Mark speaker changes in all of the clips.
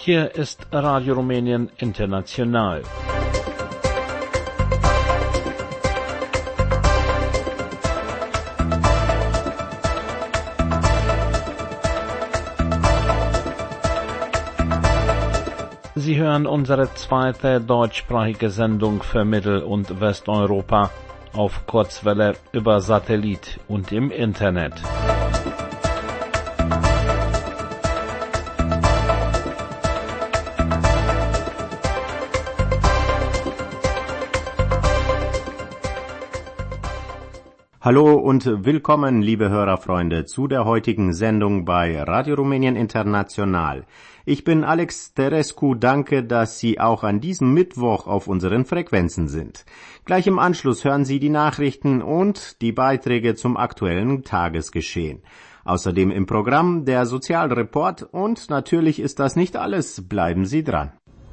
Speaker 1: Hier ist Radio Rumänien International. Sie hören unsere zweite deutschsprachige Sendung für Mittel- und Westeuropa auf Kurzwelle über Satellit und im Internet.
Speaker 2: Hallo und willkommen, liebe Hörerfreunde, zu der heutigen Sendung bei Radio Rumänien International. Ich bin Alex Terescu, danke, dass Sie auch an diesem Mittwoch auf unseren Frequenzen sind. Gleich im Anschluss hören Sie die Nachrichten und die Beiträge zum aktuellen Tagesgeschehen. Außerdem im Programm der Sozialreport und natürlich ist das nicht alles, bleiben Sie dran.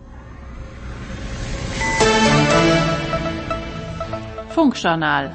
Speaker 3: Funkjournal.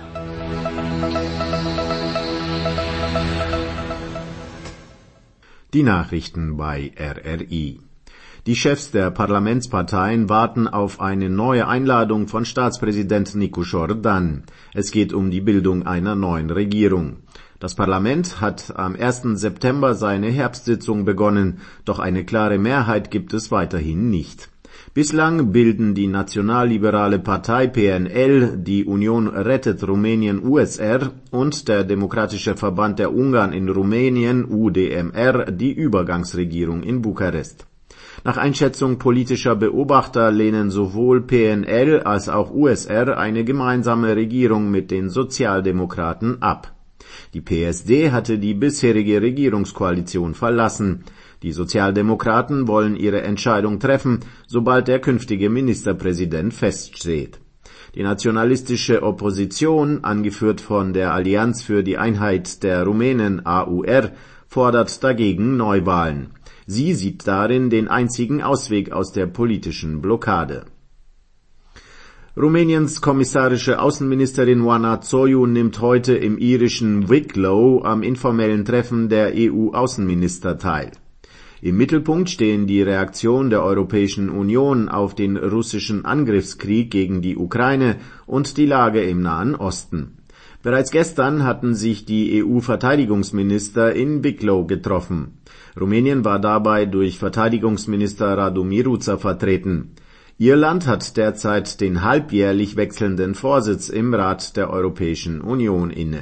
Speaker 2: Die Nachrichten bei RRI. Die Chefs der Parlamentsparteien warten auf eine neue Einladung von Staatspräsident Nicușor Dan. Es geht um die Bildung einer neuen Regierung. Das Parlament hat am 1. September seine Herbstsitzung begonnen, doch eine klare Mehrheit gibt es weiterhin nicht. Bislang bilden die nationalliberale Partei PNL, die Union Rettet Rumänien USR und der Demokratische Verband der Ungarn in Rumänien UDMR die Übergangsregierung in Bukarest. Nach Einschätzung politischer Beobachter lehnen sowohl PNL als auch USR eine gemeinsame Regierung mit den Sozialdemokraten ab. Die PSD hatte die bisherige Regierungskoalition verlassen. Die Sozialdemokraten wollen ihre Entscheidung treffen, sobald der künftige Ministerpräsident feststeht. Die nationalistische Opposition, angeführt von der Allianz für die Einheit der Rumänen AUR, fordert dagegen Neuwahlen. Sie sieht darin den einzigen Ausweg aus der politischen Blockade. Rumäniens kommissarische Außenministerin Oana Zoiu nimmt heute im irischen Wicklow am informellen Treffen der EU-Außenminister teil. Im Mittelpunkt stehen die Reaktion der Europäischen Union auf den russischen Angriffskrieg gegen die Ukraine und die Lage im Nahen Osten. Bereits gestern hatten sich die EU-Verteidigungsminister in Wicklow getroffen. Rumänien war dabei durch Verteidigungsminister Radu Miruța vertreten. Irland hat derzeit den halbjährlich wechselnden Vorsitz im Rat der Europäischen Union inne.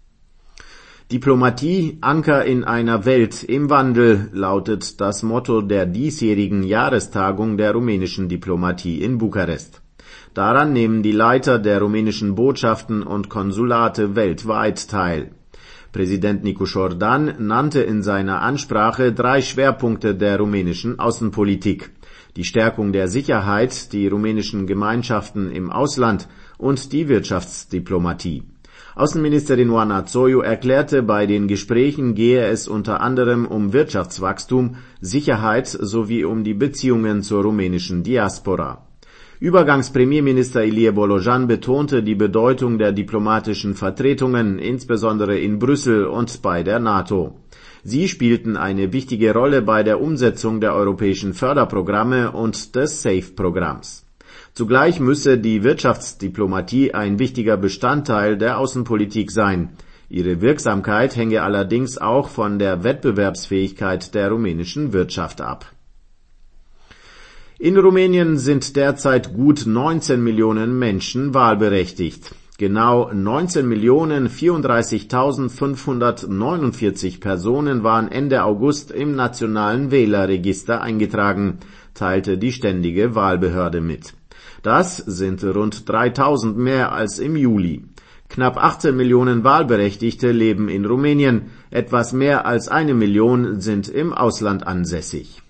Speaker 2: Diplomatie, Anker in einer Welt im Wandel, lautet das Motto der diesjährigen Jahrestagung der rumänischen Diplomatie in Bukarest. Daran nehmen die Leiter der rumänischen Botschaften und Konsulate weltweit teil. Präsident Nicușor Dan nannte in seiner Ansprache 3 Schwerpunkte der rumänischen Außenpolitik: die Stärkung der Sicherheit, die rumänischen Gemeinschaften im Ausland und die Wirtschaftsdiplomatie. Außenministerin Oana Zoiu erklärte, bei den Gesprächen gehe es unter anderem um Wirtschaftswachstum, Sicherheit sowie um die Beziehungen zur rumänischen Diaspora. Übergangspremierminister Ilie Bolojan betonte die Bedeutung der diplomatischen Vertretungen, insbesondere in Brüssel und bei der NATO. Sie spielten eine wichtige Rolle bei der Umsetzung der europäischen Förderprogramme und des SAFE-Programms. Zugleich müsse die Wirtschaftsdiplomatie ein wichtiger Bestandteil der Außenpolitik sein. Ihre Wirksamkeit hänge allerdings auch von der Wettbewerbsfähigkeit der rumänischen Wirtschaft ab. In Rumänien sind derzeit gut 19 Millionen Menschen wahlberechtigt. Genau 19.034.549 Personen waren Ende August im Nationalen Wählerregister eingetragen, teilte die Ständige Wahlbehörde mit. Das sind rund 3.000 mehr als im Juli. Knapp 18 Millionen Wahlberechtigte leben in Rumänien, etwas mehr als 1 Million sind im Ausland ansässig.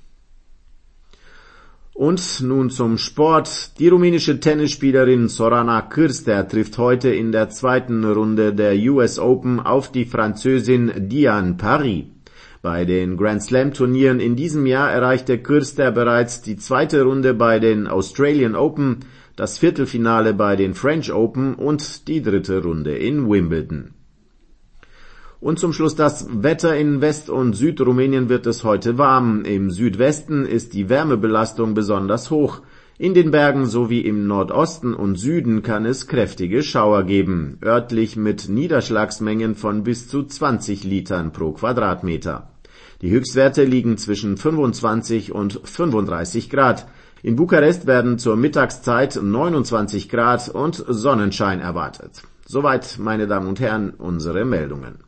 Speaker 2: Und nun zum Sport. Die rumänische Tennisspielerin Sorana Cârstea trifft heute in der zweiten Runde der US Open auf die Französin Diane Paris. Bei den Grand Slam Turnieren in diesem Jahr erreichte Cârstea bereits die zweite Runde bei den Australian Open, das Viertelfinale bei den French Open und die dritte Runde in Wimbledon. Und zum Schluss das Wetter. In West- und Südrumänien wird es heute warm. Im Südwesten ist die Wärmebelastung besonders hoch. In den Bergen sowie im Nordosten und Süden kann es kräftige Schauer geben, örtlich mit Niederschlagsmengen von bis zu 20 Litern pro Quadratmeter. Die Höchstwerte liegen zwischen 25 und 35 Grad. In Bukarest werden zur Mittagszeit 29 Grad und Sonnenschein erwartet. Soweit, meine Damen und Herren, unsere Meldungen.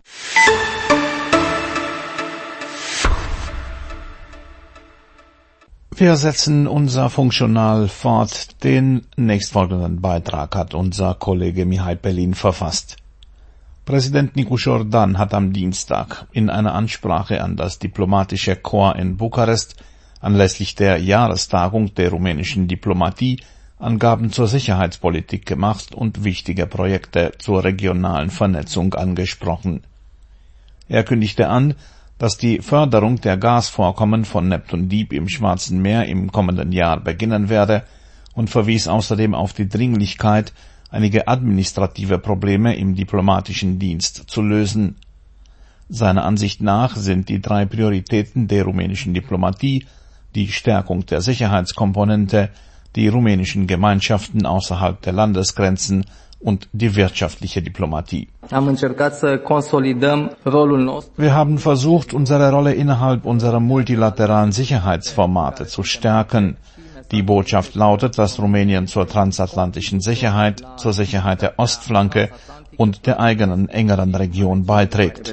Speaker 1: Wir setzen unser Funkjournal fort. Den nächstfolgenden Beitrag hat unser Kollege Mihai Pelin verfasst. Präsident Nicușor Dan hat am Dienstag in einer Ansprache an das diplomatische Korps in Bukarest anlässlich der Jahrestagung der rumänischen Diplomatie Angaben zur Sicherheitspolitik gemacht und wichtige Projekte zur regionalen Vernetzung angesprochen. Er kündigte an, dass die Förderung der Gasvorkommen von Neptun Deep im Schwarzen Meer im kommenden Jahr beginnen werde und verwies außerdem auf die Dringlichkeit, einige administrative Probleme im diplomatischen Dienst zu lösen. Seiner Ansicht nach sind die 3 Prioritäten der rumänischen Diplomatie die Stärkung der Sicherheitskomponente, die rumänischen Gemeinschaften außerhalb der Landesgrenzen und die wirtschaftliche Diplomatie. Wir haben versucht, unsere Rolle innerhalb unserer multilateralen Sicherheitsformate zu stärken. Die Botschaft lautet, dass Rumänien zur transatlantischen Sicherheit, zur Sicherheit der Ostflanke und der eigenen engeren Region beiträgt.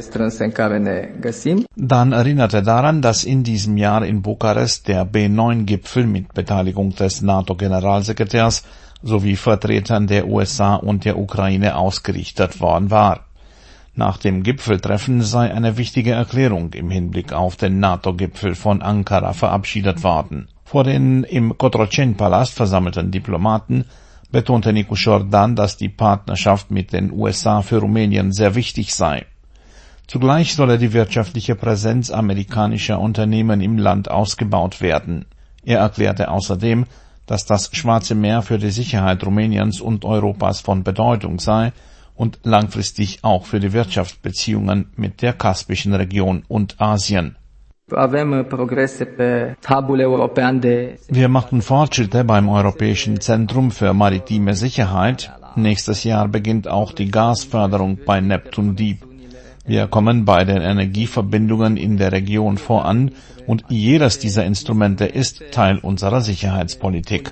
Speaker 1: Dann erinnerte daran, dass in diesem Jahr in Bukarest der B9-Gipfel mit Beteiligung des NATO-Generalsekretärs sowie Vertretern der USA und der Ukraine ausgerichtet worden war. Nach dem Gipfeltreffen sei eine wichtige Erklärung im Hinblick auf den NATO-Gipfel von Ankara verabschiedet worden. Vor den im Cotroceni-Palast versammelten Diplomaten betonte Nicușor Dan, dass die Partnerschaft mit den USA für Rumänien sehr wichtig sei. Zugleich solle die wirtschaftliche Präsenz amerikanischer Unternehmen im Land ausgebaut werden. Er erklärte außerdem, dass das Schwarze Meer für die Sicherheit Rumäniens und Europas von Bedeutung sei und langfristig auch für die Wirtschaftsbeziehungen mit der Kaspischen Region und Asien. Wir machten Fortschritte beim Europäischen Zentrum für maritime Sicherheit. Nächstes Jahr beginnt auch die Gasförderung bei Neptun Deep. Wir kommen bei den Energieverbindungen in der Region voran und jedes dieser Instrumente ist Teil unserer Sicherheitspolitik.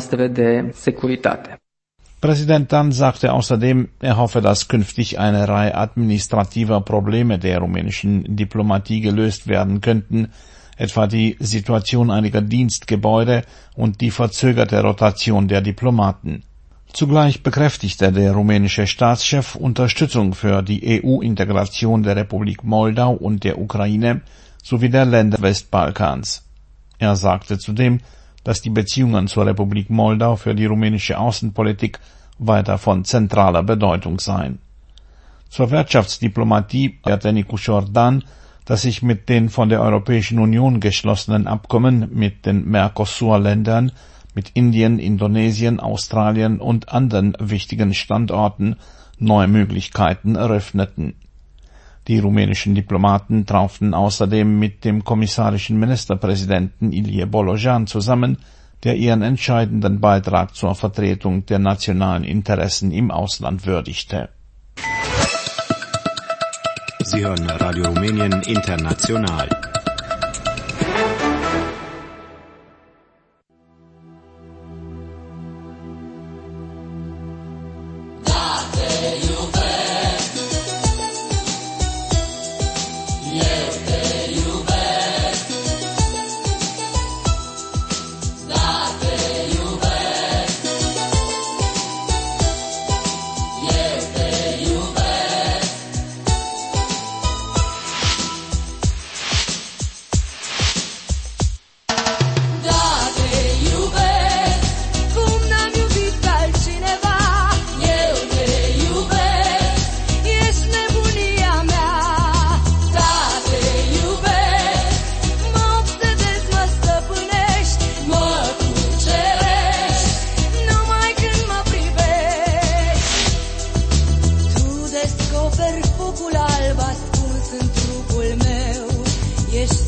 Speaker 1: Präsident Dan sagte außerdem, er hoffe, dass künftig eine Reihe administrativer Probleme der rumänischen Diplomatie gelöst werden könnten, etwa die Situation einiger Dienstgebäude und die verzögerte Rotation der Diplomaten. Zugleich bekräftigte der rumänische Staatschef Unterstützung für die EU-Integration der Republik Moldau und der Ukraine sowie der Länder Westbalkans. Er sagte zudem, dass die Beziehungen zur Republik Moldau für die rumänische Außenpolitik weiter von zentraler Bedeutung seien. Zur Wirtschaftsdiplomatie erklärte Nicușor Dan, dass sich mit den von der Europäischen Union geschlossenen Abkommen mit den Mercosur-Ländern, mit Indien, Indonesien, Australien und anderen wichtigen Standorten neue Möglichkeiten eröffneten. Die rumänischen Diplomaten trafen außerdem mit dem kommissarischen Ministerpräsidenten Ilie Bolojan zusammen, der ihren entscheidenden Beitrag zur Vertretung der nationalen Interessen im Ausland würdigte.
Speaker 2: Sie hören Radio Rumänien International.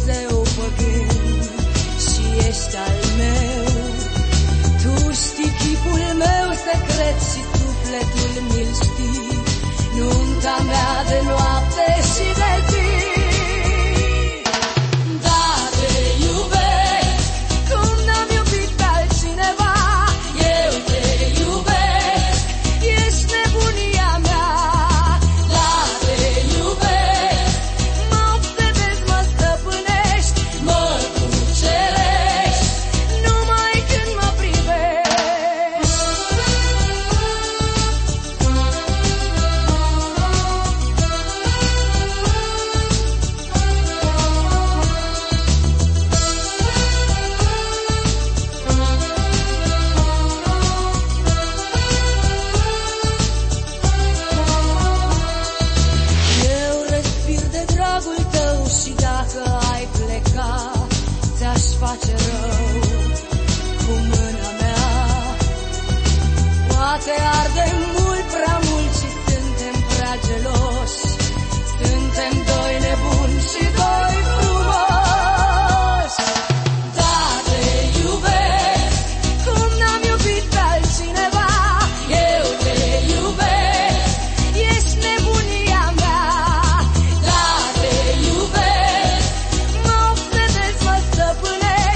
Speaker 4: zeu păgân și ești al meu. Tu știi chipul meu secret și sufletul mi-l știi. Nunta mea de noapte și de zi. Face rău cu mâna mea. Poate ardem mult, prea mult și suntem prea geloși. Suntem doi nebuni și doi frumoși. Da, te iubesc cum n-am iubit pe altcineva. Eu te iubesc, ești nebunia mea. Da, te iubesc, mă obsedezi, mă stăpânești.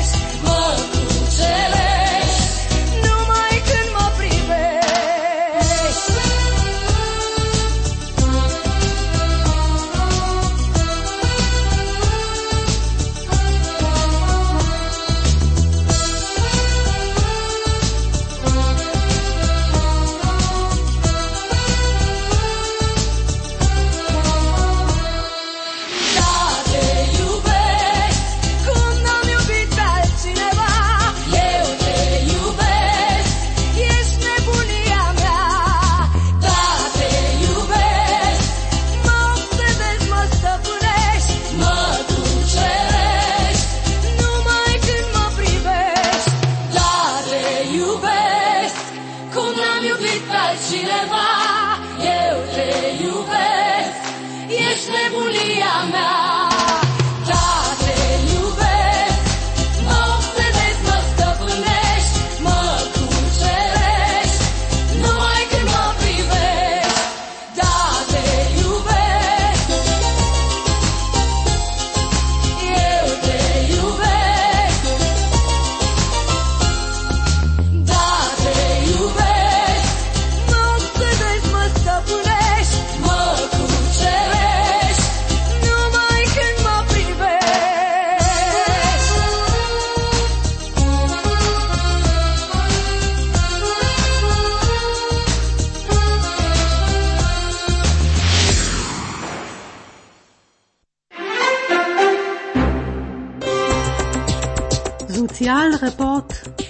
Speaker 3: Sozialreport.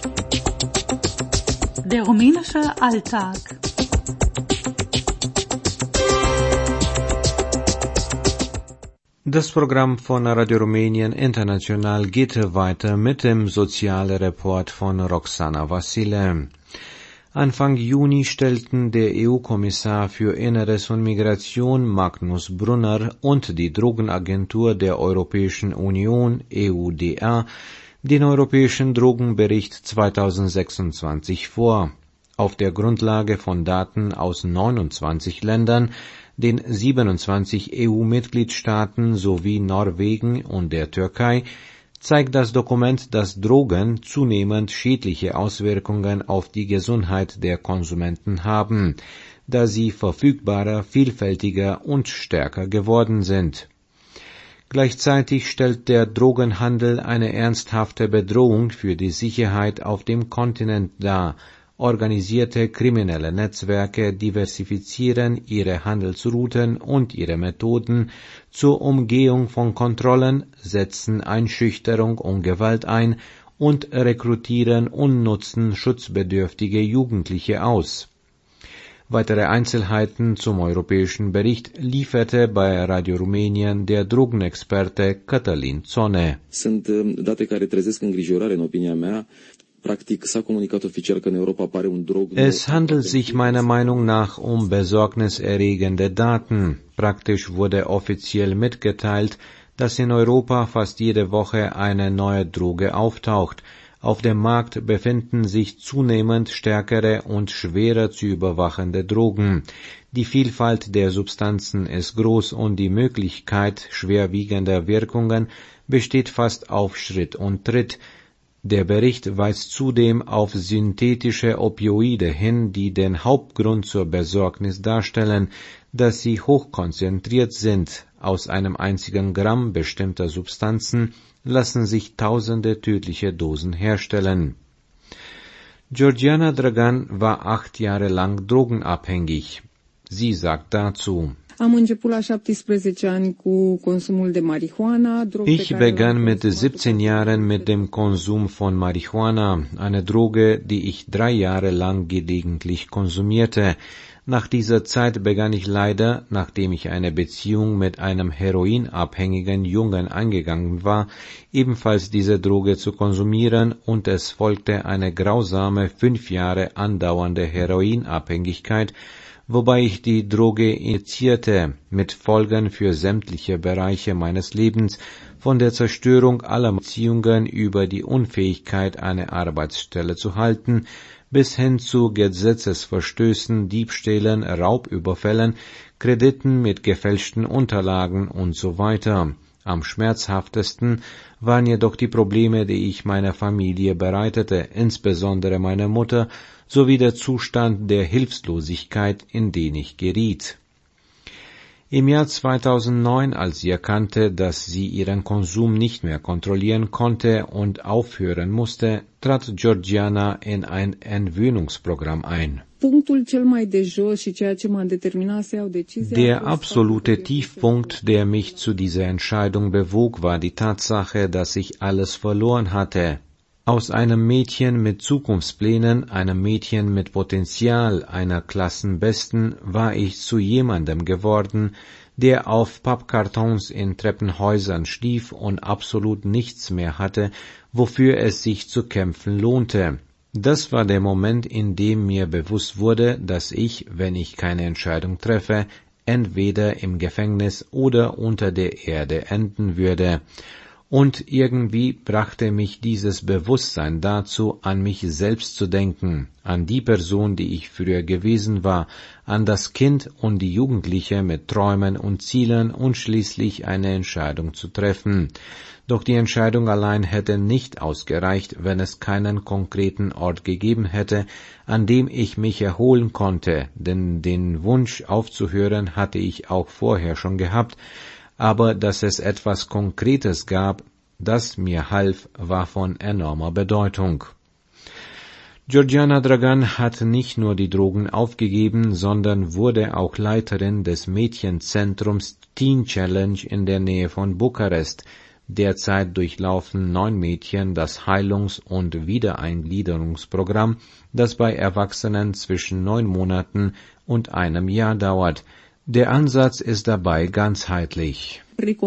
Speaker 3: Der rumänische Alltag.
Speaker 5: Das Programm von Radio Rumänien International geht weiter mit dem Sozialreport von Roxana Vasile. Anfang Juni stellten der EU-Kommissar für Inneres und Migration Magnus Brunner und die Drogenagentur der Europäischen Union EUDA den Europäischen Drogenbericht 2026 vor. Auf der Grundlage von Daten aus 29 Ländern, den 27 EU-Mitgliedstaaten sowie Norwegen und der Türkei, zeigt das Dokument, dass Drogen zunehmend schädliche Auswirkungen auf die Gesundheit der Konsumenten haben, da sie verfügbarer, vielfältiger und stärker geworden sind. Gleichzeitig stellt der Drogenhandel eine ernsthafte Bedrohung für die Sicherheit auf dem Kontinent dar. Organisierte kriminelle Netzwerke diversifizieren ihre Handelsrouten und ihre Methoden zur Umgehung von Kontrollen, setzen Einschüchterung und Gewalt ein und rekrutieren und nutzen schutzbedürftige Jugendliche aus. Weitere Einzelheiten zum europäischen Bericht lieferte bei Radio Rumänien der Drogenexperte Cătălin Țone.
Speaker 6: Sunt date care trezesc îngrijorare în opinia mea. Practic s-a comunicat oficial că în Europa apare un drog.
Speaker 5: Es handelt sich meiner Meinung nach besorgniserregende Daten. Praktisch wurde offiziell mitgeteilt, dass in Europa fast jede Woche eine neue Droge auftaucht. Auf dem Markt befinden sich zunehmend stärkere und schwerer zu überwachende Drogen. Die Vielfalt der Substanzen ist groß und die Möglichkeit schwerwiegender Wirkungen besteht fast auf Schritt und Tritt. Der Bericht weist zudem auf synthetische Opioide hin, die den Hauptgrund zur Besorgnis darstellen, dass sie hochkonzentriert sind. Aus einem einzigen Gramm bestimmter Substanzen lassen sich tausende tödliche Dosen herstellen. Georgiana Dragan war 8 Jahre lang drogenabhängig. Sie sagt dazu: Ich begann mit 17 Jahren mit dem Konsum von Marihuana, eine Droge, die ich 3 Jahre lang gelegentlich konsumierte. Nach dieser Zeit begann ich leider, nachdem ich eine Beziehung mit einem heroinabhängigen Jungen eingegangen war, ebenfalls diese Droge zu konsumieren, und es folgte eine grausame 5 Jahre andauernde Heroinabhängigkeit, wobei ich die Droge injizierte, mit Folgen für sämtliche Bereiche meines Lebens, von der Zerstörung aller Beziehungen über die Unfähigkeit, eine Arbeitsstelle zu halten, bis hin zu Gesetzesverstößen, Diebstählen, Raubüberfällen, Krediten mit gefälschten Unterlagen und so weiter. Am schmerzhaftesten waren jedoch die Probleme, die ich meiner Familie bereitete, insbesondere meiner Mutter, sowie der Zustand der Hilflosigkeit, in den ich geriet. Im Jahr 2009, als sie erkannte, dass sie ihren Konsum nicht mehr kontrollieren konnte und aufhören musste, trat Georgiana in ein Entwöhnungsprogramm ein. Der absolute Tiefpunkt, der mich zu dieser Entscheidung bewog, war die Tatsache, dass ich alles verloren hatte. Aus einem Mädchen mit Zukunftsplänen, einem Mädchen mit Potenzial, einer Klassenbesten, war ich zu jemandem geworden, der auf Pappkartons in Treppenhäusern schlief und absolut nichts mehr hatte, wofür es sich zu kämpfen lohnte. Das war der Moment, in dem mir bewusst wurde, dass ich, wenn ich keine Entscheidung treffe, entweder im Gefängnis oder unter der Erde enden würde. Und irgendwie brachte mich dieses Bewusstsein dazu, an mich selbst zu denken, an die Person, die ich früher gewesen war, an das Kind und die Jugendliche mit Träumen und Zielen und schließlich eine Entscheidung zu treffen. Doch die Entscheidung allein hätte nicht ausgereicht, wenn es keinen konkreten Ort gegeben hätte, an dem ich mich erholen konnte, denn den Wunsch aufzuhören hatte ich auch vorher schon gehabt, aber dass es etwas Konkretes gab, das mir half, war von enormer Bedeutung. Georgiana Dragan hat nicht nur die Drogen aufgegeben, sondern wurde auch Leiterin des Mädchenzentrums Teen Challenge in der Nähe von Bukarest. Derzeit durchlaufen 9 Mädchen das Heilungs- und Wiedereingliederungsprogramm, das bei Erwachsenen zwischen 9 Monaten und 1 Jahr dauert. Der Ansatz ist dabei ganzheitlich.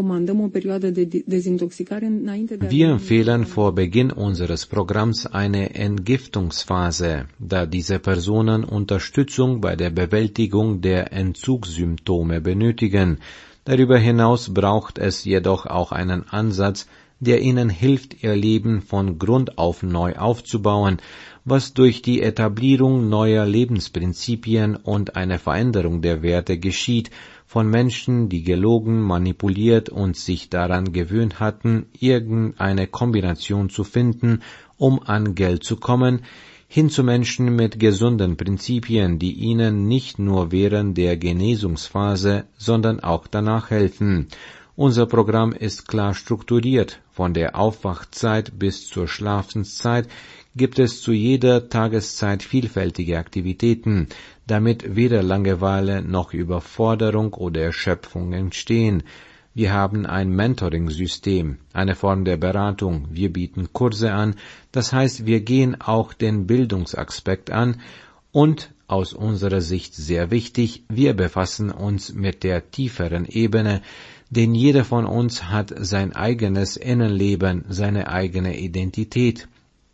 Speaker 5: Wir empfehlen vor Beginn unseres Programms eine Entgiftungsphase, da diese Personen Unterstützung bei der Bewältigung der Entzugssymptome benötigen. Darüber hinaus braucht es jedoch auch einen Ansatz, der ihnen hilft, ihr Leben von Grund auf neu aufzubauen, was durch die Etablierung neuer Lebensprinzipien und eine Veränderung der Werte geschieht, von Menschen, die gelogen, manipuliert und sich daran gewöhnt hatten, irgendeine Kombination zu finden, um an Geld zu kommen, hin zu Menschen mit gesunden Prinzipien, die ihnen nicht nur während der Genesungsphase, sondern auch danach helfen. Unser Programm ist klar strukturiert. Von der Aufwachzeit bis zur Schlafenszeit gibt es zu jeder Tageszeit vielfältige Aktivitäten, damit weder Langeweile noch Überforderung oder Erschöpfung entstehen. Wir haben ein Mentoring-System, eine Form der Beratung. Wir bieten Kurse an, das heißt, wir gehen auch den Bildungsaspekt an und, aus unserer Sicht sehr wichtig, wir befassen uns mit der tieferen Ebene, denn jeder von uns hat sein eigenes Innenleben, seine eigene Identität.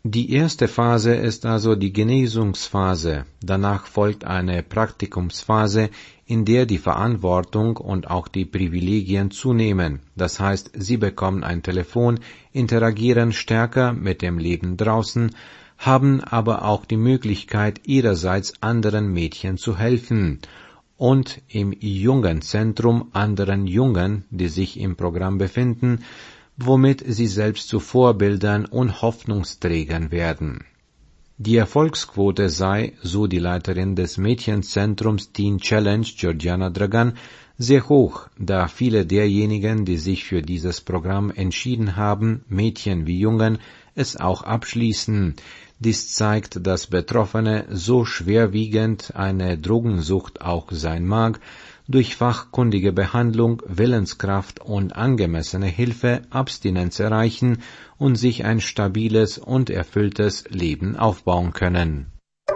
Speaker 5: Die erste Phase ist also die Genesungsphase. Danach folgt eine Praktikumsphase, in der die Verantwortung und auch die Privilegien zunehmen. Das heißt, sie bekommen ein Telefon, interagieren stärker mit dem Leben draußen, haben aber auch die Möglichkeit, ihrerseits anderen Mädchen zu helfen und im Jungenzentrum anderen Jungen, die sich im Programm befinden, womit sie selbst zu Vorbildern und Hoffnungsträgern werden. Die Erfolgsquote sei, so die Leiterin des Mädchenzentrums Teen Challenge, Georgiana Dragan, sehr hoch, da viele derjenigen, die sich für dieses Programm entschieden haben, Mädchen wie Jungen, es auch abschließen. Dies zeigt, dass Betroffene, so schwerwiegend eine Drogensucht auch sein mag, durch fachkundige Behandlung, Willenskraft und angemessene Hilfe Abstinenz erreichen und sich ein stabiles und erfülltes Leben aufbauen können.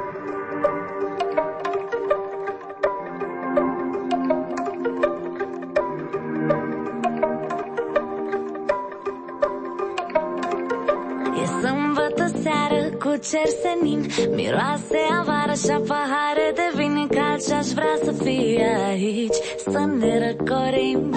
Speaker 7: Cu cer senin, miroase avară și pahare de vin cald și-aș vrea să fie aici, să ne răcorim.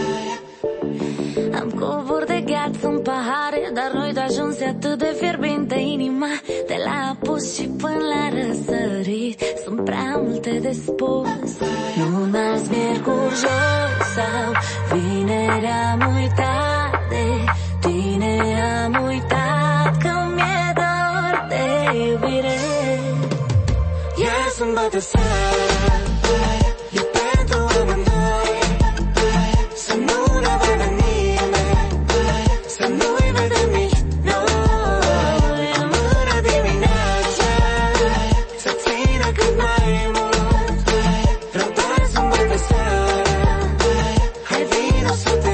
Speaker 7: Am covuri de gheață în pahare, dar nu-i de ajuns, e atât de fierbinte inima. De la apus și până la răsărit, sunt prea multe de spus. Luni, azi, miercuri, joi sau vineri am uitat de tine, am uitat că mi-e dor de iubire. Iar sâmbătă seara e pentru amândoi, să nu ne vadă nimeni, să nu-i vedem nici noi. În mână dimineața să țină cât mai mult, vreau doar sâmbătă seara, hai vino să te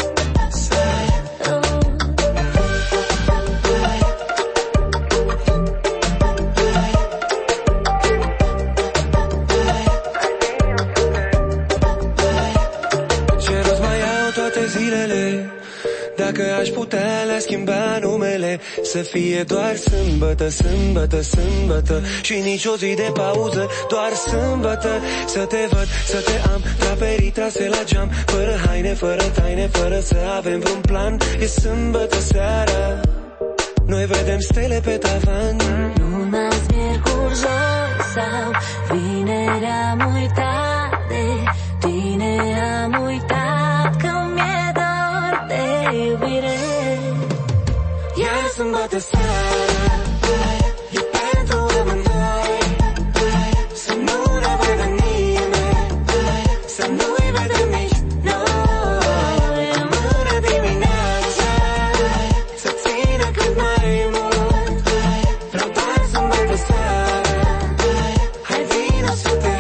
Speaker 8: Dacă aș putea le schimba numele, să fie doar sâmbătă, sâmbătă, sâmbătă și nici o zi de pauză, doar sâmbătă. Să te văd, să te am, draperii trase la geam, fără haine, fără taine, fără să avem vreun plan. E sâmbătă seara, noi vedem stele pe tavan.
Speaker 7: Luni, azi, miercuri, joi sau vineri am uitat de tine, am uitat că mi-e dor de iubire. Iar sâmbătă seara e pentru amândoi, să nu ne vadă nimeni, să nu-i vedem nici noi. În mână dimineața să țină cât mai mult, vreau doar sâmbătă seara, hai vino să te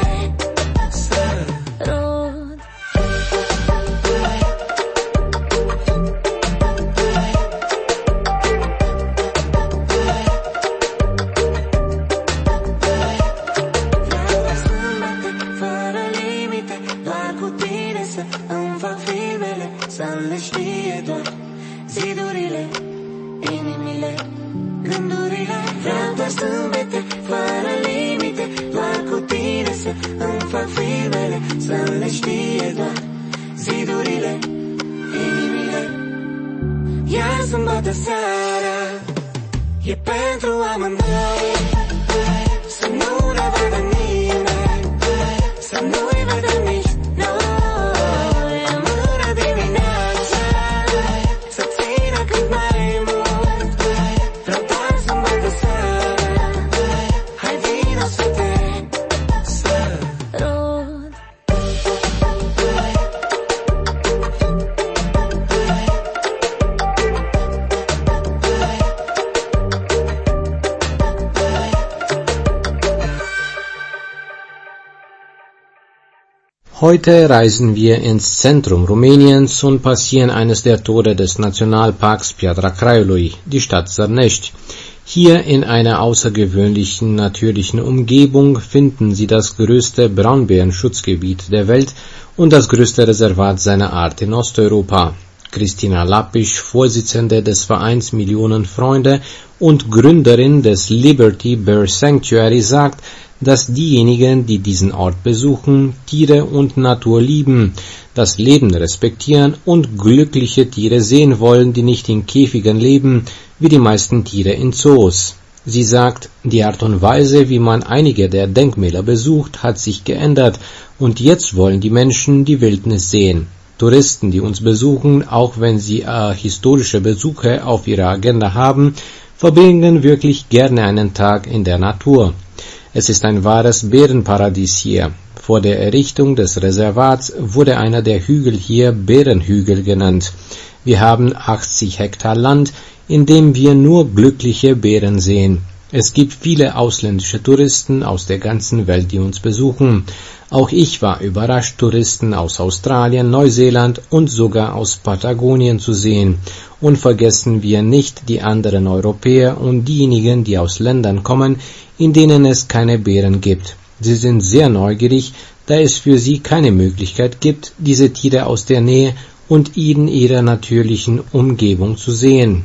Speaker 7: sărut. Să le știe doar zidurile, inimile, gândurile. Vreau doar sâmbete, fără limite, doar cu tine să îmi fac filmele. Să le știe doar zidurile, inimile. Iar sâmbătă seara e pentru amândoi, să nu ne vadă nimeni, să nu-i vedem nici
Speaker 5: Heute reisen wir ins Zentrum Rumäniens und passieren eines der Tore des Nationalparks Piatra Craiului, die Stadt Sărnești. Hier in einer außergewöhnlichen natürlichen Umgebung finden Sie das größte Braunbärenschutzgebiet der Welt und das größte Reservat seiner Art in Osteuropa. Christina Lappisch, Vorsitzende des Vereins Millionen Freunde und Gründerin des Liberty Bird Sanctuary, sagt, dass diejenigen, die diesen Ort besuchen, Tiere und Natur lieben, das Leben respektieren und glückliche Tiere sehen wollen, die nicht in Käfigen leben, wie die meisten Tiere in Zoos. Sie sagt, die Art und Weise, wie man einige der Denkmäler besucht, hat sich geändert und jetzt wollen die Menschen die Wildnis sehen. Touristen, die uns besuchen, auch wenn sie historische Besuche auf ihrer Agenda haben, verbringen wirklich gerne einen Tag in der Natur. Es ist ein wahres Bärenparadies hier. Vor der Errichtung des Reservats wurde einer der Hügel hier Bärenhügel genannt. Wir haben 80 Hektar Land, in dem wir nur glückliche Bären sehen. Es gibt viele ausländische Touristen aus der ganzen Welt, die uns besuchen. Auch ich war überrascht, Touristen aus Australien, Neuseeland und sogar aus Patagonien zu sehen. Und vergessen wir nicht die anderen Europäer und diejenigen, die aus Ländern kommen, in denen es keine Bären gibt. Sie sind sehr neugierig, da es für sie keine Möglichkeit gibt, diese Tiere aus der Nähe und in ihrer natürlichen Umgebung zu sehen.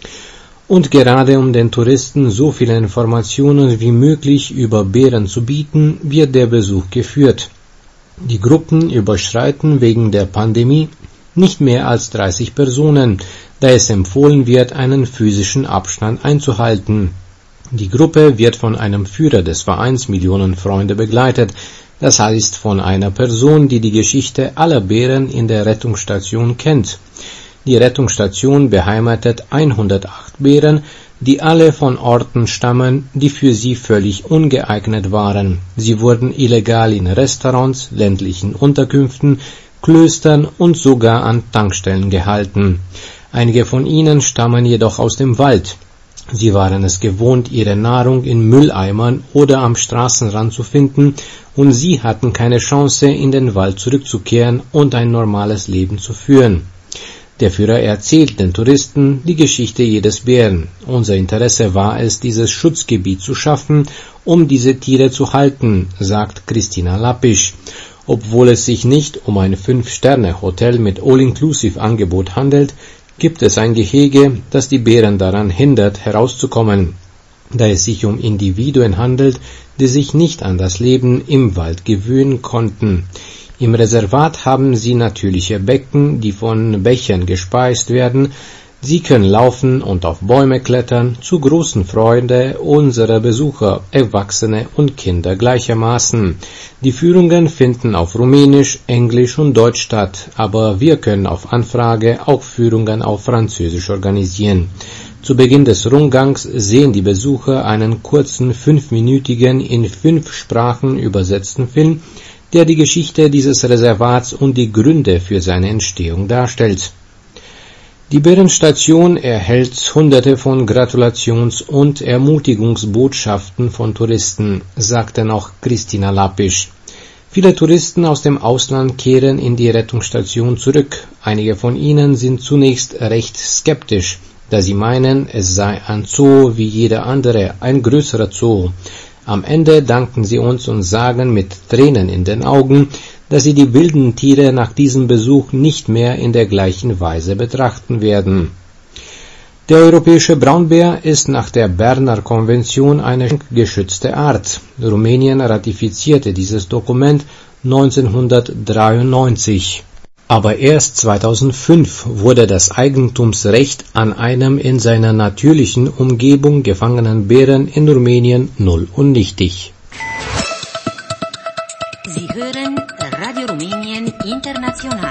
Speaker 5: Und gerade um den Touristen so viele Informationen wie möglich über Bären zu bieten, wird der Besuch geführt. Die Gruppen überschreiten wegen der Pandemie nicht mehr als 30 Personen, da es empfohlen wird, einen physischen Abstand einzuhalten. Die Gruppe wird von einem Führer des Vereins Millionen Freunde begleitet, das heißt von einer Person, die die Geschichte aller Bären in der Rettungsstation kennt. Die Rettungsstation beheimatet 108 Bären, die alle von Orten stammen, die für sie völlig ungeeignet waren. Sie wurden illegal in Restaurants, ländlichen Unterkünften, Klöstern und sogar an Tankstellen gehalten. Einige von ihnen stammen jedoch aus dem Wald. Sie waren es gewohnt, ihre Nahrung in Mülleimern oder am Straßenrand zu finden, und sie hatten keine Chance, in den Wald zurückzukehren und ein normales Leben zu führen. Der Führer erzählt den Touristen die Geschichte jedes Bären. Unser Interesse war es, dieses Schutzgebiet zu schaffen, um diese Tiere zu halten, sagt Christina Lappisch. Obwohl es sich nicht um ein 5-Sterne-Hotel mit All-Inclusive-Angebot handelt, gibt es ein Gehege, das die Bären daran hindert, herauszukommen, da es sich um Individuen handelt, die sich nicht an das Leben im Wald gewöhnen konnten. Im Reservat haben sie natürliche Becken, die von Bächen gespeist werden. Sie können laufen und auf Bäume klettern, zu großen Freude unserer Besucher, Erwachsene und Kinder gleichermaßen. Die Führungen finden auf Rumänisch, Englisch und Deutsch statt, aber wir können auf Anfrage auch Führungen auf Französisch organisieren. Zu Beginn des Rundgangs sehen die Besucher einen kurzen 5-minütigen, in 5 Sprachen übersetzten Film, der die Geschichte dieses Reservats und die Gründe für seine Entstehung darstellt. Die Bärenstation erhält Hunderte von Gratulations- und Ermutigungsbotschaften von Touristen, sagte noch Christina Lappisch. Viele Touristen aus dem Ausland kehren in die Rettungsstation zurück. Einige von ihnen sind zunächst recht skeptisch, da sie meinen, es sei ein Zoo wie jeder andere, ein größerer Zoo. Am Ende danken sie uns und sagen mit Tränen in den Augen, dass sie die wilden Tiere nach diesem Besuch nicht mehr in der gleichen Weise betrachten werden. Der europäische Braunbär ist nach der Berner Konvention eine geschützte Art. Rumänien ratifizierte dieses Dokument 1993. Aber erst 2005 wurde das Eigentumsrecht an einem in seiner natürlichen Umgebung gefangenen Bären in Rumänien null und nichtig.
Speaker 9: Sie hören Radio Rumänien International.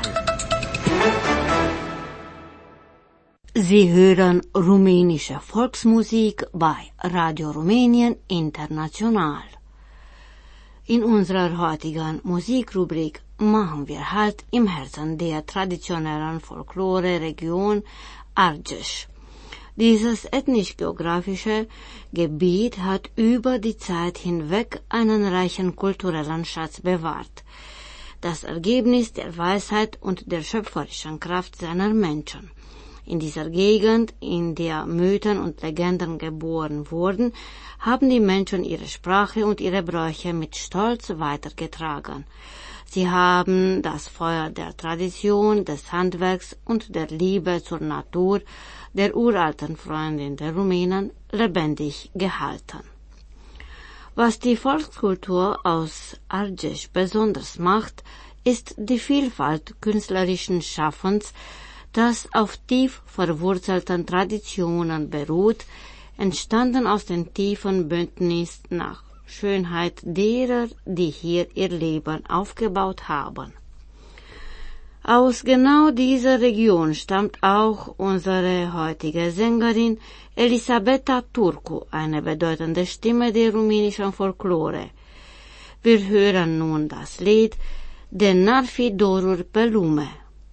Speaker 3: Sie hören rumänische Volksmusik bei Radio Rumänien International. In unserer heutigen Musikrubrik machen wir Halt im Herzen der traditionellen Folklore-Region Argeș. Dieses ethnisch-geografische Gebiet hat über die Zeit hinweg einen reichen kulturellen Schatz bewahrt. Das Ergebnis der Weisheit und der schöpferischen Kraft seiner Menschen. In dieser Gegend, in der Mythen und Legenden geboren wurden, haben die Menschen ihre Sprache und ihre Bräuche mit Stolz weitergetragen. Sie haben das Feuer der Tradition, des Handwerks und der Liebe zur Natur, der uralten Freundin der Rumänen, lebendig gehalten. Was die Volkskultur aus Argeș besonders macht, ist die Vielfalt künstlerischen Schaffens, das auf tief verwurzelten Traditionen beruht, entstanden aus dem tiefen Bündnis nach Schönheit derer, die hier ihr Leben aufgebaut haben. Aus genau dieser Region stammt auch unsere heutige Sängerin Elisabeta Turcu, eine bedeutende Stimme der rumänischen Folklore. Wir hören nun das Lied De n-ar fi doruri pe lume.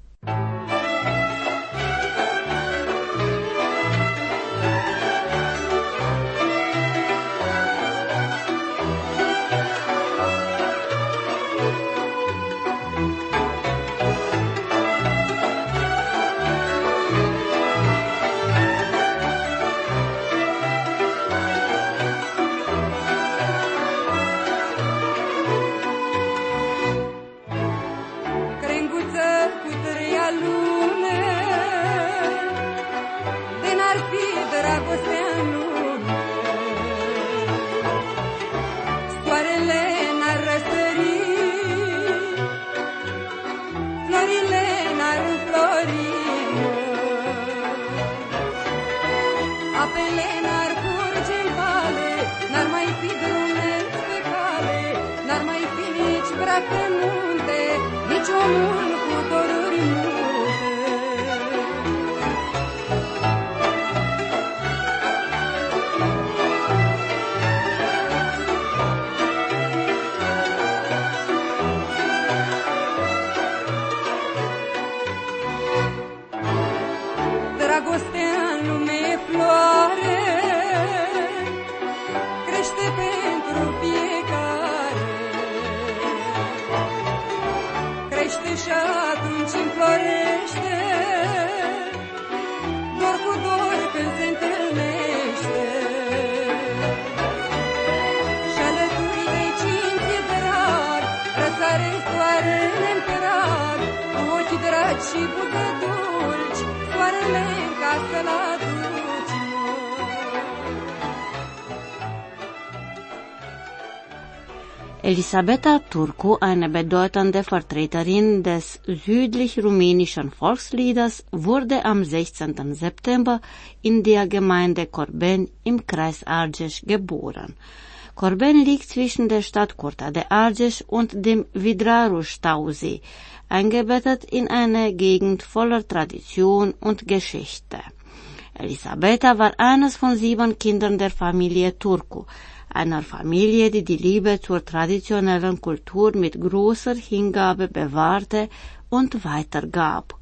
Speaker 3: Elisabeta Turcu, eine bedeutende Vertreterin des südlich-rumänischen Volksliedes, wurde am 16. September in der Gemeinde Corben im Kreis Argeș geboren. Corben liegt zwischen der Stadt Curtea de Argeș und dem Vidraru-Stausee, eingebettet in eine Gegend voller Tradition und Geschichte. Elisabeta war eines von 7 Kindern der Familie Turcu, einer Familie, die die Liebe zur traditionellen Kultur mit großer Hingabe bewahrte und weitergab.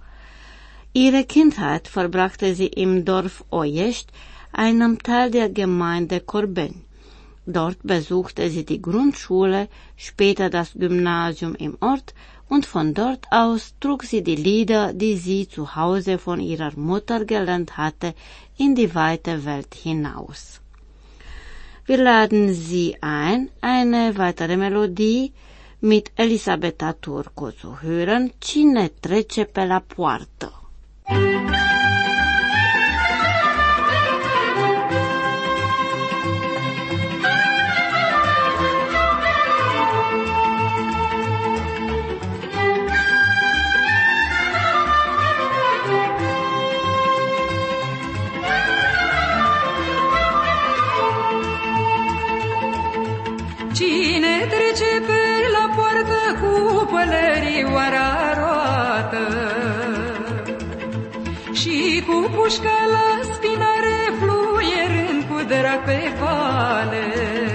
Speaker 3: Ihre Kindheit verbrachte sie im Dorf Oiești, einem Teil der Gemeinde Corben. Dort besuchte sie die Grundschule, später das Gymnasium im Ort, und von dort aus trug sie die Lieder, die sie zu Hause von ihrer Mutter gelernt hatte, in die weite Welt hinaus. Wir laden Sie ein, eine weitere Melodie mit Elisabeta Turcu zu hören, Cine trece pe la poartă.
Speaker 10: Cine trece pe la poartă cu pălărioara roată și cu pușca la spinare, fluierând cu drag pe vale?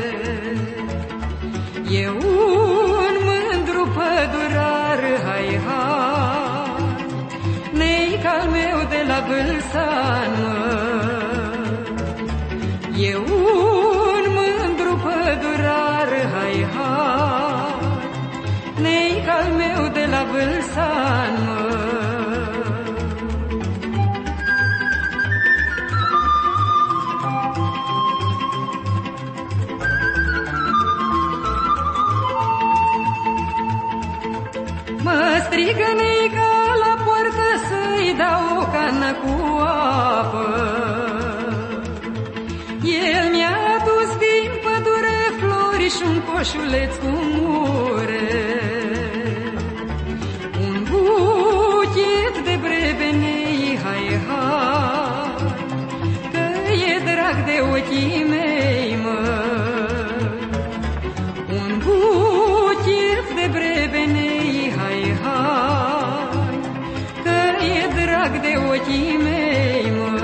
Speaker 10: E un mândru pădurar, hai, hai, neic al meu de la Vâlsan, e un mândru pădurar, hai, hai, neic al meu de la Vâlsan. coșuleț cu mure, un buchet de brebenei, hai, hai, că e drag de ochii mei, mă. Un buchet de brebenei, hai, hai, că e drag de ochii mei, mă.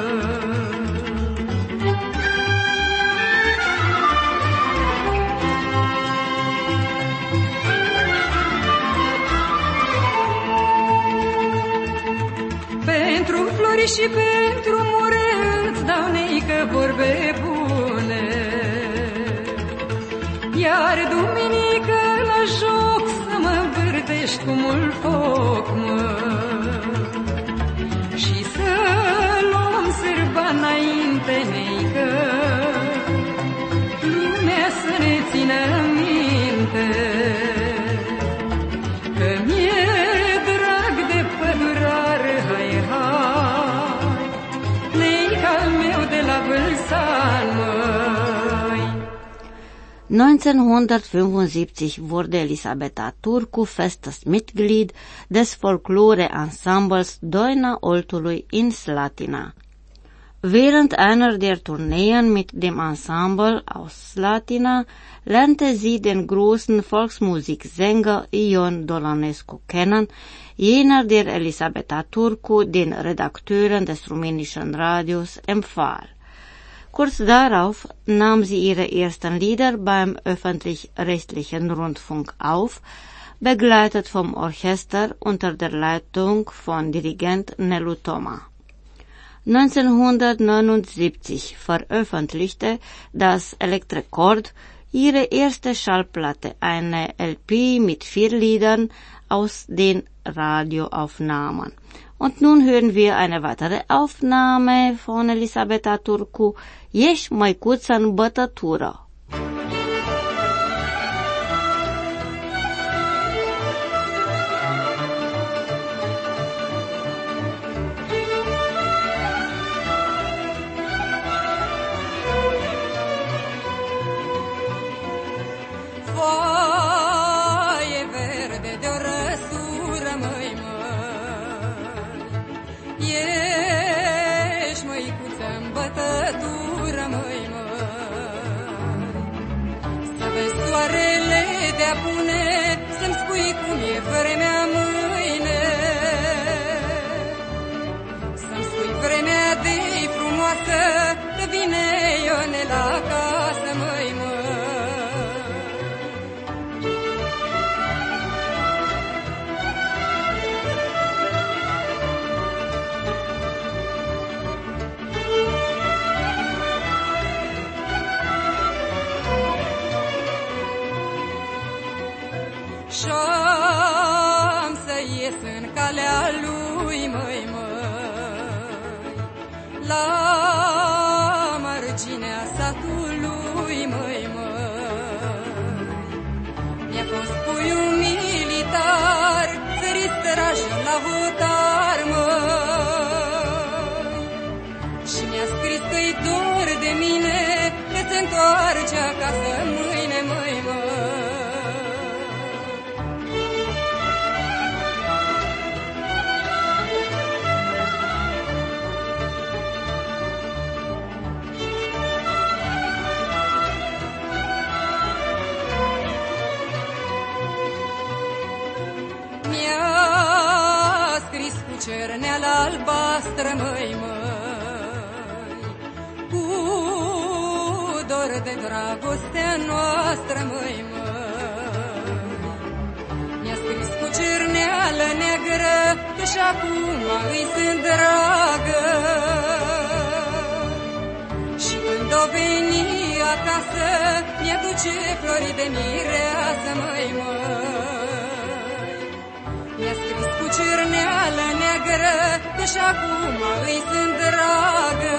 Speaker 10: Și pentru mure îți dau neică vorbe bune, iar duminică la joc să mă învârtești cu mult foc, mă. Și să luăm sârba înainte, neică, lumea să ne țină minte, că mi-e drag de pădurare, hai, hai, de la Vâlsan, măi.
Speaker 3: 1975 wurde Elisabeta Turcu festes Mitglied des Folklore-Ensembles Doina Oltului in Slatina. Während einer der Tourneen mit dem Ensemble aus Slatina lernte sie den großen Volksmusiksänger Ion Dolanescu kennen, jener der Elisabeta Turcu den Redakteuren des rumänischen Radios empfahl. Kurz darauf nahm sie ihre ersten Lieder beim öffentlich-rechtlichen Rundfunk auf, begleitet vom Orchester unter der Leitung von Dirigent Nelu Toma. 1979 veröffentlichte das Elektrekord ihre erste Schallplatte, eine LP mit 4 Liedern aus den Radioaufnahmen. Und nun hören wir eine weitere Aufnahme von Elisabeta Turcu, Ești măicuță în bătătură.
Speaker 10: Să-mi spui cum e vremea mâine, să-mi spui vremea de-i frumoasă, că vine Ione la casă, măi, măi. Și-am să ies în calea lui, măi, măi, la marginea satului, măi, măi. Mi-a fost puiul militar, sărit strajul la hotar, măi, și mi-a scris că-i dor de mine, că se întoarce acasă mâine, măi, măi. Cerneala albastră, măi, măi, cu dor de dragostea noastră, măi, măi. Mi-a scris cu cerneală neagră că și acum îi sunt dragă. Și când o veni acasă, mi-aduce flori de mireasă, măi, măi. Mi-a scris cu cerneală neagră că și acum îi sunt dragă.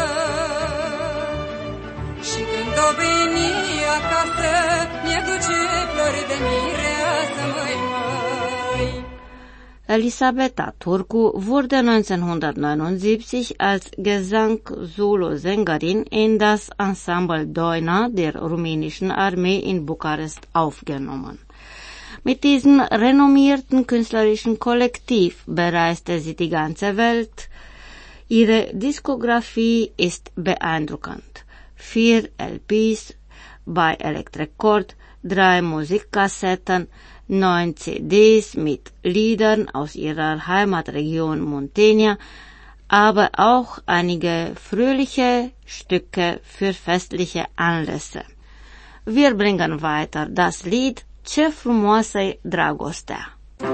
Speaker 10: Și când o veni acasă, mi-aduce flori de mireasă, măi, măi.
Speaker 3: Elisabetta Turcu wurde 1979 als Gesang-Solo-Sängerin in das Ensemble Doina der rumänischen Armee in Bukarest aufgenommen. Mit diesem renommierten künstlerischen Kollektiv bereiste sie die ganze Welt. Ihre Diskografie ist beeindruckend. 4 LPs bei Elektrorecord, 3 Musikkassetten, 9 CDs mit Liedern aus ihrer Heimatregion Muntenia, aber auch einige fröhliche Stücke für festliche Anlässe. Wir bringen weiter das Lied Ce frumoasă-i dragostea.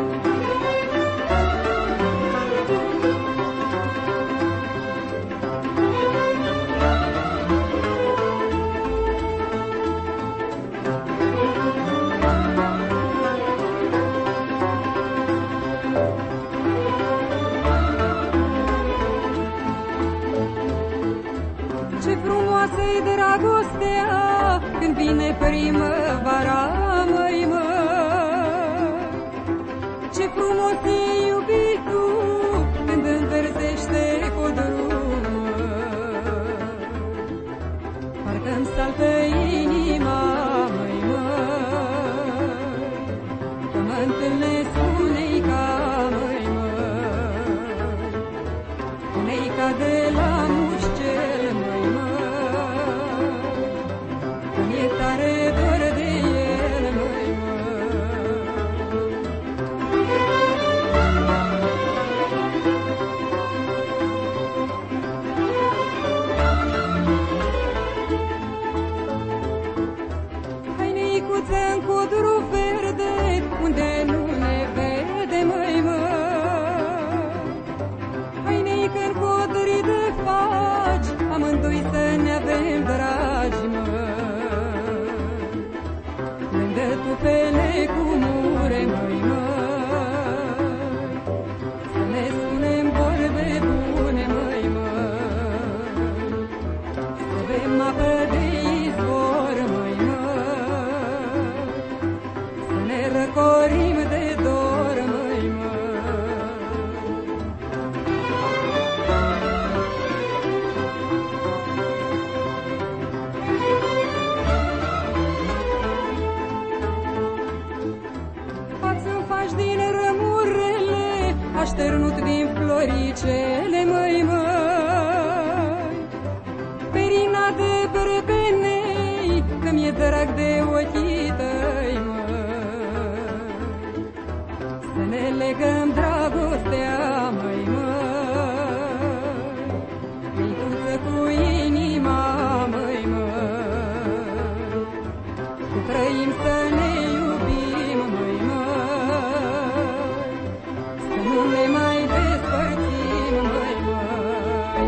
Speaker 10: Ce frumoasă-i dragostea când vine primăvara, măi, mă. Ce frumos e iubitul când înverzește codrul, parcă-mi saltă inima, măi, mă, că mă întâlnesc cu Neica, măi, mă, cu Neica de la Mușcel, măi, mă, că mi-e tare dor de el, măi, mă. Hai, Neicuță-n codru verde, unde nu ne vede, măi, mă. Hai, Neică-n codri de faci, amândoi să ne avem dragi, mă. Lângă tupele cu mure, măi, mă, să ne spunem vorbe bune, măi, mă, să bem apă de izvor, măi, mă, să ne răcorim de dor, măi, mă. Ați-mi faci din rămurele, așternut din floricele, măi, măi. Perina de berbenei, că mi-e drag de ochii tăi, măi. Să ne legăm dragostea, măi, măi. Micuță cu inima, măi, măi. Că trăim să ne iubim, măi, măi. Să nu ne mai despărțim, măi, măi.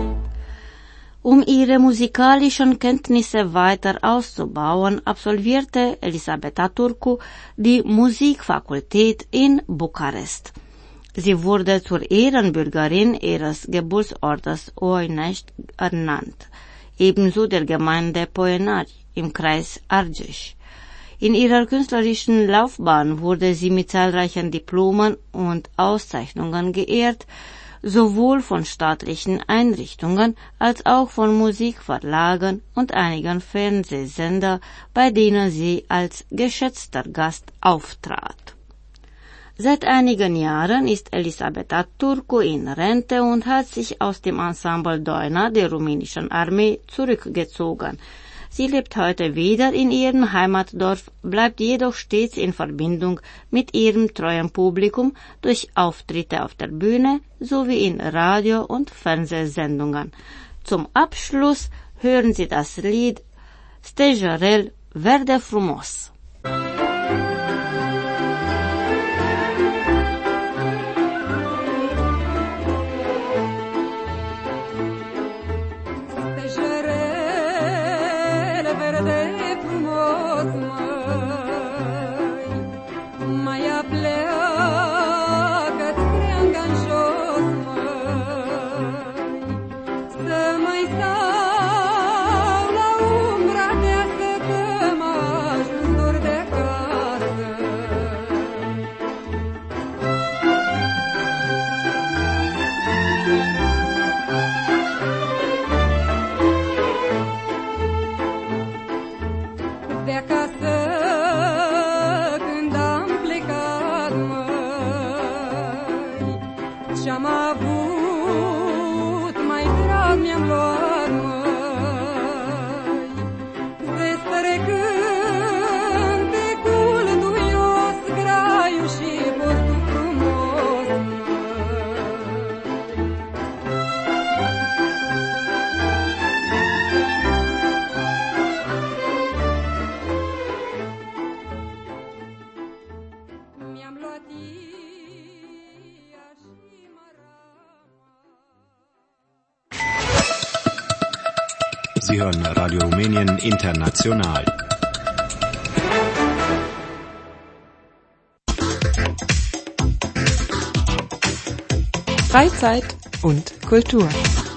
Speaker 3: Ihre musikalischen Kenntnisse weiter auszubauen, absolvierte Elisabetta Turcu die Musikfakultät in Bukarest. Sie wurde zur Ehrenbürgerin ihres Geburtsortes Oinești ernannt, ebenso der Gemeinde Poenari im Kreis Argeș. In ihrer künstlerischen Laufbahn wurde sie mit zahlreichen Diplomen und Auszeichnungen geehrt, sowohl von staatlichen Einrichtungen als auch von Musikverlagen und einigen Fernsehsender, bei denen sie als geschätzter Gast auftrat. Seit einigen Jahren ist Elisabetta Turcu in Rente und hat sich aus dem Ensemble Doina der rumänischen Armee zurückgezogen. Sie lebt heute wieder in ihrem Heimatdorf, bleibt jedoch stets in Verbindung mit ihrem treuen Publikum durch Auftritte auf der Bühne sowie in Radio- und Fernsehsendungen. Zum Abschluss hören Sie das Lied Stejarel Verde Frumos.
Speaker 10: Să mai stau la umbra mea, să mă ajut
Speaker 2: Sie hören Radio Rumänien International.
Speaker 11: Freizeit und Kultur.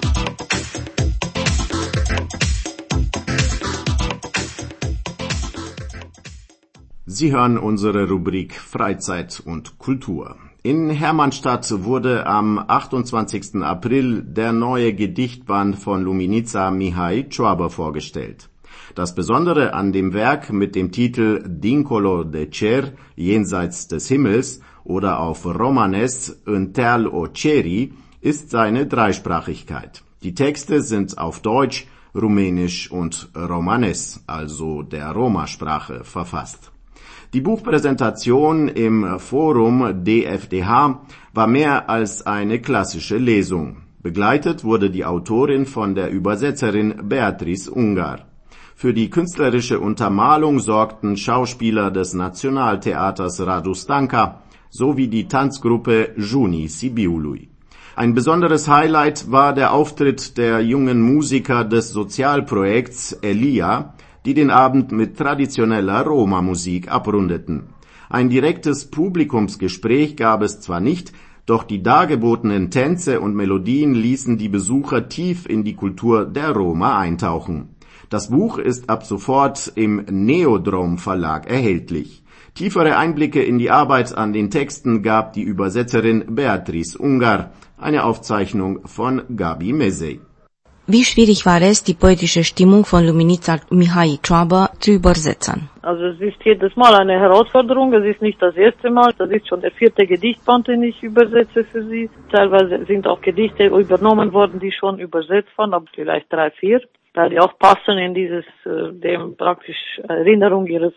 Speaker 2: Sie hören unsere Rubrik Freizeit und Kultur. In Hermannstadt wurde am 28. April der neue Gedichtband von Luminica Mihai Cioabă vorgestellt. Das Besondere an dem Werk mit dem Titel Dincolo de Cer, jenseits des Himmels, oder auf Romanes În Teal o Ceri, ist seine Dreisprachigkeit. Die Texte sind auf Deutsch, Rumänisch und Romanes, also der Roma-Sprache, verfasst. Die Buchpräsentation im Forum DFDH war mehr als eine klassische Lesung. Begleitet wurde die Autorin von der Übersetzerin Beatrice Ungar. Für die künstlerische Untermalung sorgten Schauspieler des Nationaltheaters Radu Stanca sowie die Tanzgruppe Juni Sibiului. Ein besonderes Highlight war der Auftritt der jungen Musiker des Sozialprojekts Elia, die den Abend mit traditioneller Roma-Musik abrundeten. Ein direktes Publikumsgespräch gab es zwar nicht, doch die dargebotenen Tänze und Melodien ließen die Besucher tief in die Kultur der Roma eintauchen. Das Buch ist ab sofort im Neodrom Verlag erhältlich. Tiefere Einblicke in die Arbeit an den Texten gab die Übersetzerin Beatrice Ungar, eine Aufzeichnung von Gabi Mezei.
Speaker 12: Wie schwierig war es, die poetische Stimmung von Luminica Mihai Cioabă zu übersetzen?
Speaker 13: Also es ist jedes Mal eine Herausforderung, es ist nicht das erste Mal, das ist schon der 4. Gedichtband, den ich übersetze für Sie. Teilweise sind auch Gedichte übernommen worden, die schon übersetzt waren, aber vielleicht 3, 4, da die auch passen in dieses, dem praktisch Erinnerung ihres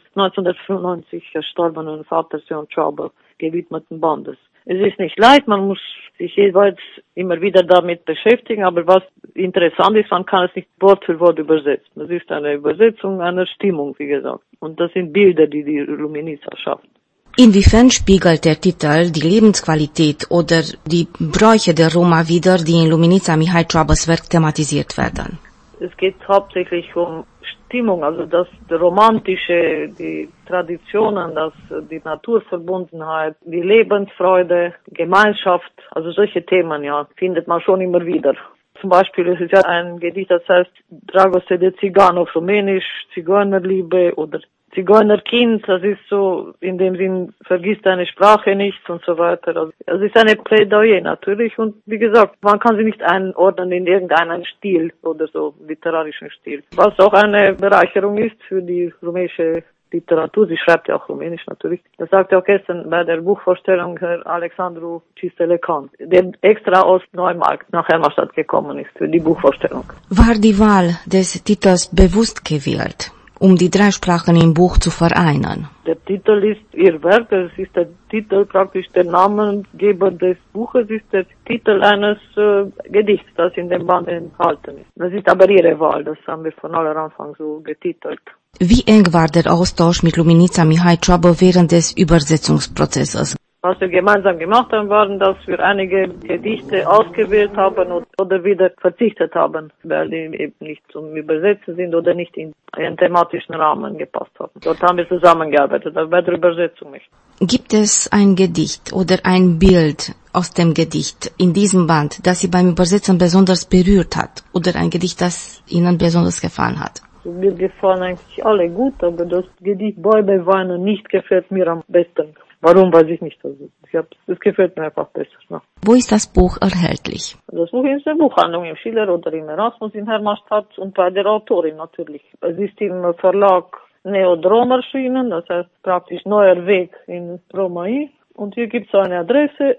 Speaker 13: 1995 verstorbenen Vaters Jan Cioabă gewidmeten Bandes. Es ist nicht leicht, man muss sich jeweils immer wieder damit beschäftigen, aber was interessant ist, man kann es nicht Wort für Wort übersetzen. Das ist eine Übersetzung einer Stimmung, wie gesagt. Und das sind Bilder, die die Luminica schafft.
Speaker 12: Inwiefern spiegelt der Titel die Lebensqualität oder die Bräuche der Roma wider, die in Luminica Mihai Cioabăs Werk thematisiert werden?
Speaker 13: Es geht hauptsächlich um Stimmung, also das Romantische, die Traditionen, die Naturverbundenheit, die Lebensfreude, Gemeinschaft, also solche Themen, ja, findet man schon immer wieder. Zum Beispiel ist es ja ein Gedicht, das heißt Dragoste de Țigan auf Rumänisch, Zigeunerliebe oder Zigeunerkind, das ist so, in dem Sinn, vergiss deine Sprache nicht und so weiter. Also, es ist eine Plädoyer natürlich und wie gesagt, man kann sie nicht einordnen in irgendeinen Stil oder so, literarischen Stil. Was auch eine Bereicherung ist für die rumänische Literatur, sie schreibt ja auch Rumänisch natürlich. Das sagte auch gestern bei der Buchvorstellung Herr Alexandru Cistelecan, der extra aus Neumarkt nach Hermannstadt gekommen ist für die Buchvorstellung.
Speaker 12: War die Wahl des Titels bewusst gewählt, um die 3 Sprachen im Buch zu vereinen?
Speaker 13: Der Titel ist ihr Werk, es ist der Titel praktisch der Namengeber des Buches, ist der Titel eines Gedichts, das in dem Band enthalten ist. Das ist aber ihre Wahl, das haben wir von aller Anfang so getitelt.
Speaker 12: Wie eng war der Austausch mit Luminica Mihai Cioabă während des Übersetzungsprozesses?
Speaker 13: Was wir gemeinsam gemacht haben, waren, dass wir einige Gedichte ausgewählt haben oder wieder verzichtet haben, weil die eben nicht zum Übersetzen sind oder nicht in einen thematischen Rahmen gepasst haben. Dort haben wir zusammengearbeitet, aber bei der Übersetzung nicht.
Speaker 12: Gibt es ein Gedicht oder ein Bild aus dem Gedicht in diesem Band, das Sie beim Übersetzen besonders berührt hat oder ein Gedicht, das Ihnen besonders gefallen hat?
Speaker 13: Mir gefallen eigentlich alle gut, aber das Gedicht Bäume weinen nicht gefällt mir am besten. Warum, weiß ich nicht. Also, es gefällt mir einfach besser. Ja.
Speaker 12: Wo ist das Buch erhältlich?
Speaker 13: Das Buch ist in der Buchhandlung im Schiller oder im Erasmus in Hermannstadt und bei der Autorin natürlich. Es ist im Verlag Neodrom erschienen, das heißt praktisch Neuer Weg in Romai. Und hier gibt es eine Adresse,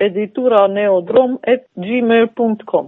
Speaker 13: edituraneodrom@gmail.com.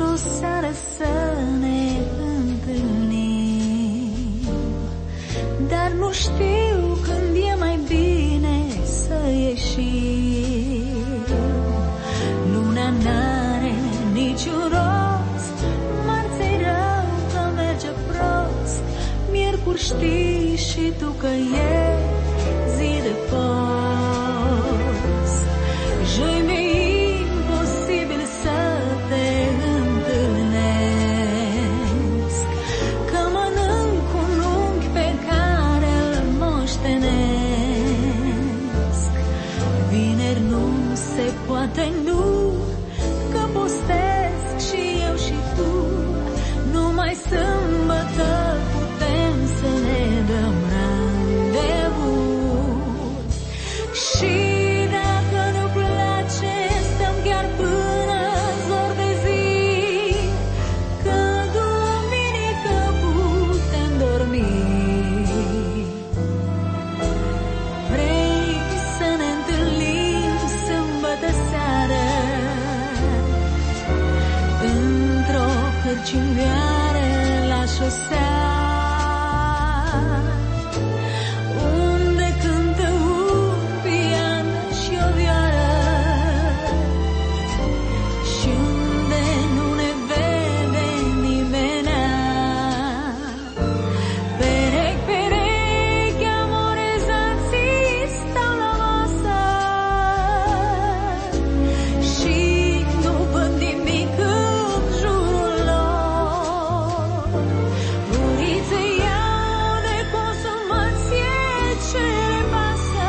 Speaker 7: Să ne întâlnim, tu că e zi de post. Joi mi-e imposibil să te întâlnesc, că mănânc un unghi pe care îl moștenesc. Vineri nu se poate, nu, că postesc și eu și tu. Numai sâmbătă putem să ne dăm randevu. Și dacă nu place, stăm chiar până zor de zi, că duminică putem dormi. Vrei să ne întâlnim sâmbătă seară într-o cărciumioară la șosea, unde cântă un pian și o vioară și unde nu ne vede nimenea. Perechi, perechi, amorezații stau la masă și nu văd nimic în jurul lor. Burițe iau de consumație, ce le pasă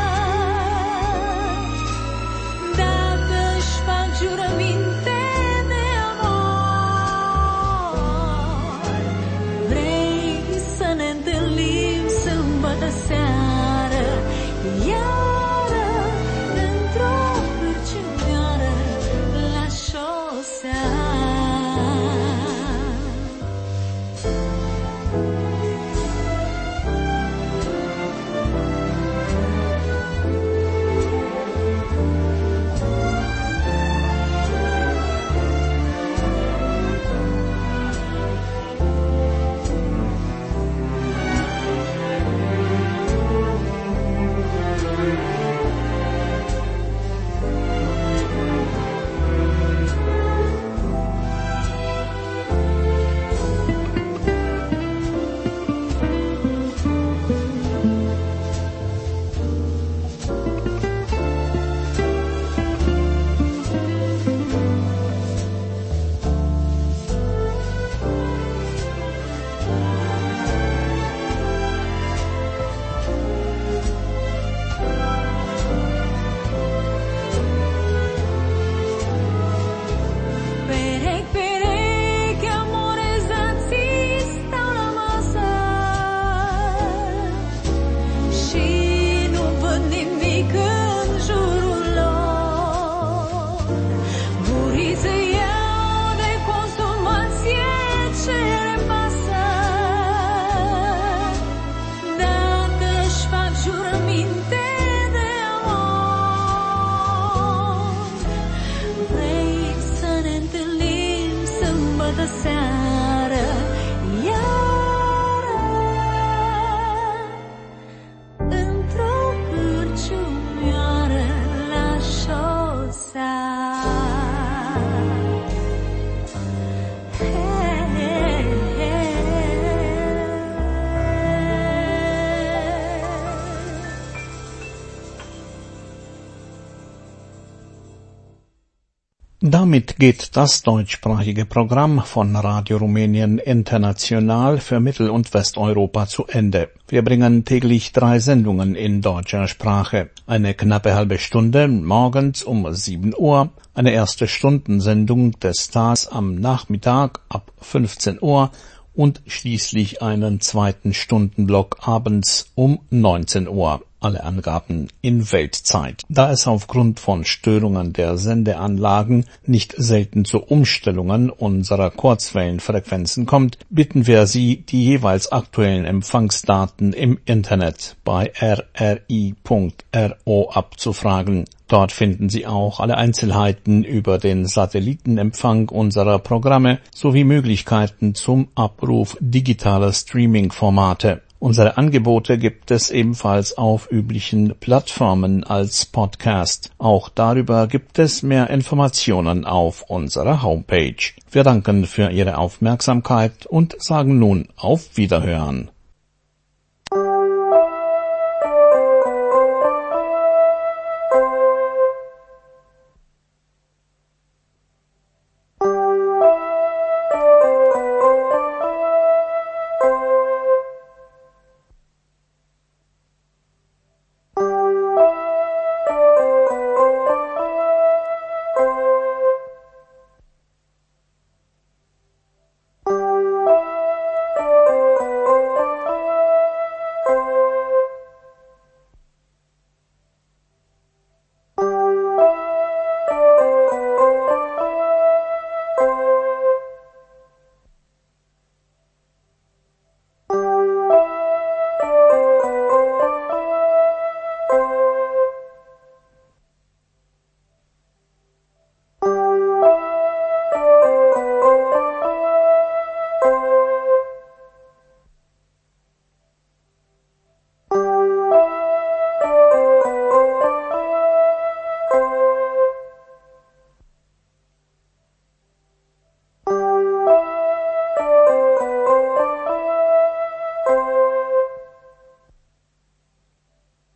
Speaker 7: dacă își fac jurăminte de amor. Vrei să ne întâlnim sâmbătă seară, iară, într-o cârciumioară la șosea. Perechi, perechi, amorezații stau la masă și nu văd nimic în jurul lor. Burițe iau de consumație, ce le pasă dacă își fac jurăminte de amor. Vrei să ne întâlnim sâmbătă seară, iară, într-o cârciumioară la șosea.
Speaker 1: Damit geht das deutschsprachige Programm von Radio Rumänien International für Mittel- und Westeuropa zu Ende. Wir bringen täglich 3 Sendungen in deutscher Sprache. Eine knappe halbe Stunde morgens um 7 Uhr, eine erste Stundensendung des Tages am Nachmittag ab 15 Uhr und schließlich einen zweiten Stundenblock abends um 19 Uhr. Alle Angaben in Weltzeit. Da es aufgrund von Störungen der Sendeanlagen nicht selten zu Umstellungen unserer Kurzwellenfrequenzen kommt, bitten wir Sie, die jeweils aktuellen Empfangsdaten im Internet bei rri.ro abzufragen. Dort finden Sie auch alle Einzelheiten über den Satellitenempfang unserer Programme sowie Möglichkeiten zum Abruf digitaler Streaming-Formate. Unsere Angebote gibt es ebenfalls auf üblichen Plattformen als Podcast. Auch darüber gibt es mehr Informationen auf unserer Homepage. Wir danken für Ihre Aufmerksamkeit und sagen nun auf Wiederhören.